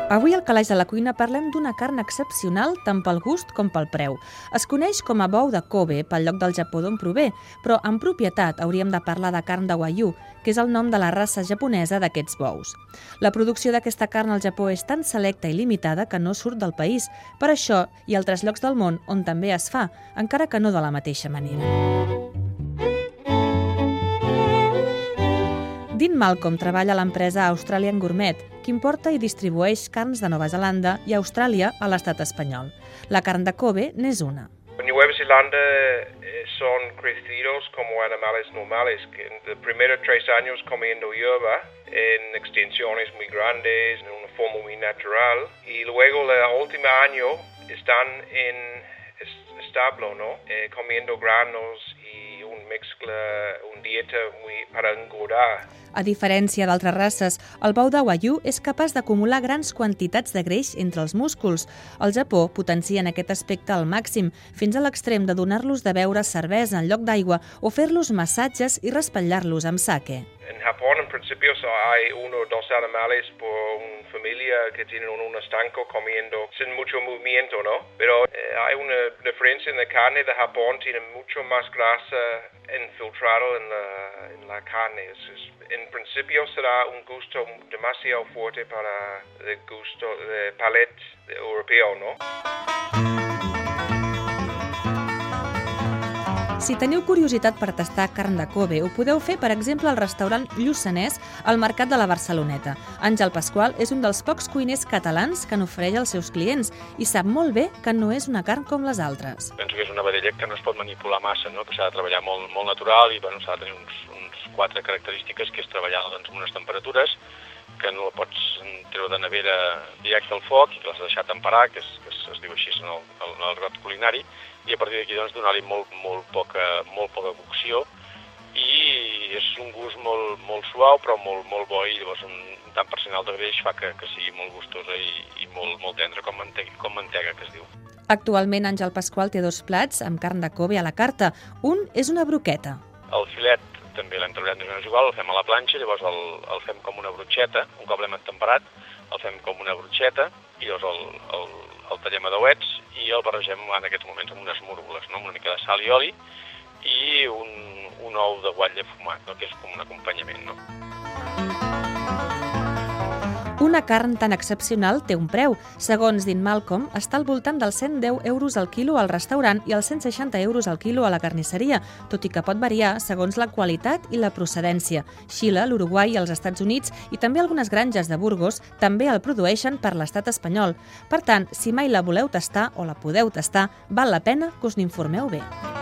Avui al Calaix de la Cuina parlem d'una carn excepcional tant pel gust com pel preu. Es coneix com a bou de Kobe pel lloc del Japó d'on prové, però en propietat hauríem de parlar de carn de Wagyu, que és el nom de la raça japonesa d'aquests bous. La producció d'aquesta carn al Japó és tan selecta i limitada que no surt del país. Per això hi ha altres llocs del món on també es fa, encara que no de la mateixa manera. Dean Malcolm treballa a l'empresa Australian Gourmet, que importa i distribueix carns de Nova Zelanda i Austràlia a l'estat espanyol. La carn de Kobe n'és una. En Nueva Zelanda son crecidos como animales normales. En los primeros 3 años comiendo hierba en extensiones muy grandes, en una forma muy natural. Y luego el último año están en establo, ¿no? Comiendo granos y una dieta para engordar. A diferència d'altres races, el bou de Wagyu és capaç d'acumular grans quantitats de greix entre els músculs. Al Japó potencien aquest aspecte al màxim, fins a l'extrem de donar-los de beure cervesa en lloc d'aigua o fer-los massatges i raspallar-los amb sake. En Japón, en principio, hay 1 o 2 animales por una familia que tienen un estanco comiendo sin mucho movimiento, ¿no? Pero hay una diferencia en la carne de Japón, tiene mucho más grasa infiltrado en la carne. En principio será un gusto demasiado fuerte para el gusto de palate europeo, ¿no? Si teniu curiositat per tastar carn de Kobe, ho podeu fer, per exemple, al restaurant Lluçanès al Mercat de la Barceloneta. Àngel Pasqual és un dels pocs cuiners catalans que n'ofereix als seus clients i sap molt bé que no és una carn com les altres. Penso que és una vedella que no es pot manipular massa, no? Que s'ha de treballar molt natural i s'ha de tenir uns 4 característiques, que és treballar amb unes temperatures, que no la pots treure de nevera directe al foc i que l'has de deixar temperar, que es diu així en el rot culinari, i a partir d'aquí donar-li molt poca cocció, i és un gust molt suau però molt bo, i llavors un tant percental de greix fa que sigui molt gustosa i molt tendre, com mantega, que es diu. Actualment Àngel Pasqual té 2 plats amb carn de Kobe a la carta. Un és una broqueta. El filet també l'hem treballat més o menys igual, el fem a la planxa, llavors el fem com una brotxeta, un cop l'hem temperat, el fem com una brotxeta, i llavors el tallem a dauets i el barregem en aquests moments amb unes múrgoles, no? Amb una mica de sal i oli i un ou de guatlla fumat, no? Que és com un acompanyament, no? Una carn tan excepcional té un preu. Segons Dean Malcolm, està al voltant dels 110 euros al quilo al restaurant i els 160 euros al quilo a la carnisseria, tot i que pot variar segons la qualitat i la procedència. Xile, l'Uruguai i els Estats Units i també algunes granges de Burgos també el produeixen per l'estat espanyol. Per tant, si mai la voleu tastar o la podeu tastar, val la pena que us n'informeu bé.